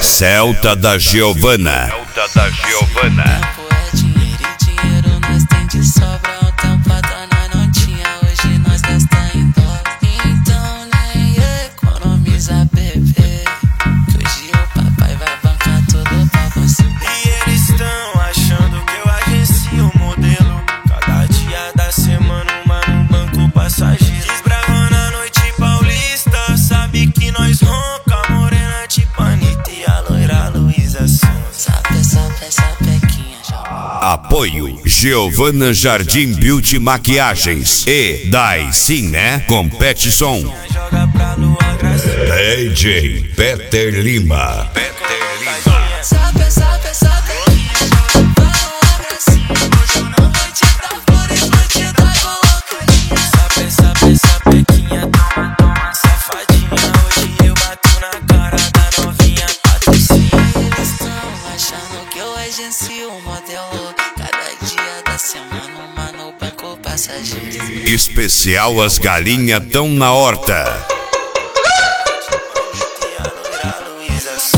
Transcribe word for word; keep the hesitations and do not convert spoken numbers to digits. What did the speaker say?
Celta da Giovana. Celta da Giovana. Tempo é dinheiro e dinheiro nós tem de sobra. Um tempo atrás nós não tinha, hoje nós gasta em dólar. Então nem economiza, bebê, que hoje o papai vai bancar tudo pra você. E eles tão achando que eu agencio o modelo. Cada dia da semana uma no banco passageiro. Desbravando a noite paulista, sabe que nós ronca. Morena tipo Anitta e a loira Luísa Sonza. Sabe, sabe, sapequinha já. Apoio Giovana Jardim Beauty Maquiagens e Dai Sim Né Compete Som. Joga pra lua gracinha. D J Peter Lima. Sabe, sabe, sapequinha já. Vai assim, hoje eu não vou te dar flores, vou te dar colocadinha. Sabe, sabe, sapequinha, toma, toma, safadinha. Hoje eu bato na cara da novinha patricinha. Eles tão achando que eu agencio o modelo. Cada dia da semana uma no banco passageiro. Especial As Galinhas Tão na Horta. E a loira Luísa Sonza.